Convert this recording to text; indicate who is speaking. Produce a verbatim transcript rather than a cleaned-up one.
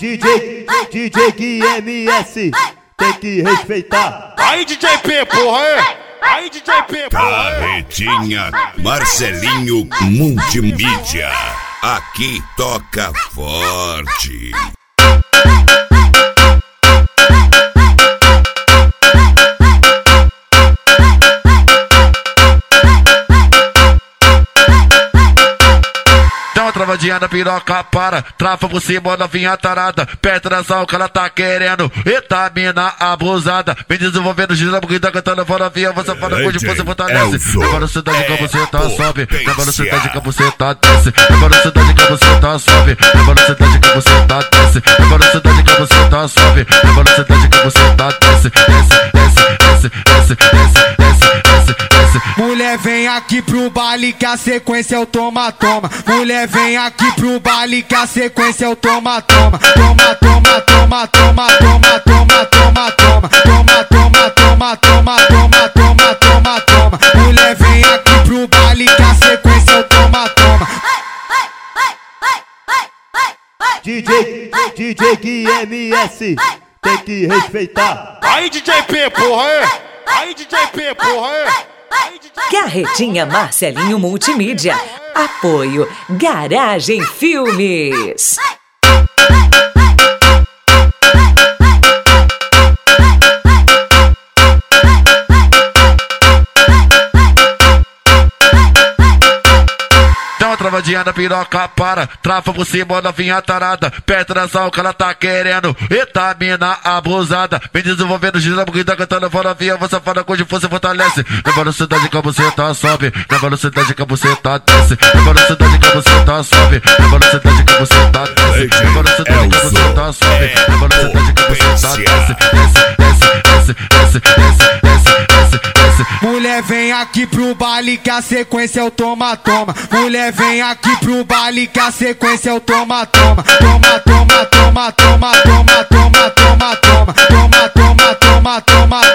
Speaker 1: D J, D J Gui M S, tem que respeitar.
Speaker 2: Aí D J P, porra, é? Aí D J P, porra, é?
Speaker 3: Carretinha Marcelinho Multimídia, aqui toca forte.
Speaker 4: Travadinha na piroca para, trava por cima da vinha tarada, perto da sal que ela tá querendo, eita mina abusada, vem desenvolvendo dinâmico que tá cantando fora via, você fala com você fortalece, na velocidade que você tá sobe, na velocidade que você tá desce, na velocidade que você tá sobe, na velocidade que você tá desce, na velocidade que você tá sobe, na velocidade que você tá desce, desce, desce, desce, desce, desce, desce, desce.
Speaker 5: Mulher vem aqui pro baile que a sequência é o toma, toma. Mulher vem aqui pro baile que a sequência é o toma, toma. Toma, toma, toma, toma, toma, toma, toma, toma. Toma, toma, toma, toma, toma, toma, toma, toma. Mulher vem aqui pro baile que a sequência é o toma, toma.
Speaker 1: D J, D J Gui M S, tem que respeitar.
Speaker 2: Aí D J P, porra, é? Aí D J P, porra, é?
Speaker 6: Carretinha Marcelinho Multimídia. Apoio Garagem Filmes.
Speaker 4: Travadinha na piroca para, trava por cima da vinha tarada, perto da sal que ela tá querendo, eita mina abusada, vem desenvolvendo dinâmico que tá cantando fora via, você fala com você fortalece, na velocidade que você tá sobe, na velocidade que você tá desce, na velocidade que você tá sobe, na velocidade que você tá desce, na velocidade que você tá sobe, na velocidade que você tá desce, desce, desce, desce, desce, desce, desce, desce.
Speaker 5: Mulher vem aqui pro baile que a sequência é o toma, toma. Mulher vem aqui pro baile que a sequência é o toma, toma. Toma, toma, toma, toma, toma, toma, toma, toma. Toma, toma, toma, toma,